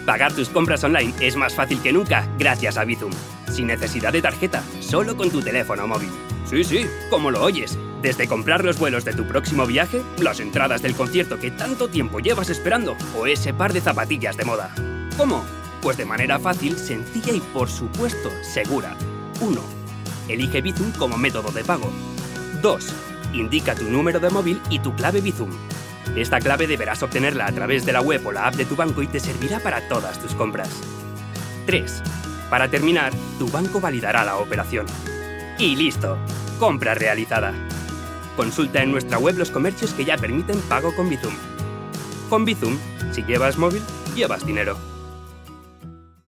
Pagar tus compras online es más fácil que nunca gracias a Bizum. Sin necesidad de tarjeta, solo con tu teléfono móvil. Sí, como lo oyes. Desde comprar los vuelos de tu próximo viaje, las entradas del concierto que tanto tiempo llevas esperando o ese par de zapatillas de moda. ¿Cómo? Pues de manera fácil, sencilla y por supuesto segura. 1. Elige Bizum como método de pago. 2. Indica tu número de móvil y tu clave Bizum. Esta clave deberás obtenerla a través de la web o la app de tu banco y te servirá para todas tus compras. 3. Para terminar, tu banco validará la operación. Y listo, compra realizada. Consulta en nuestra web los comercios que ya permiten pago con Bizum. Con Bizum, si llevas móvil, llevas dinero.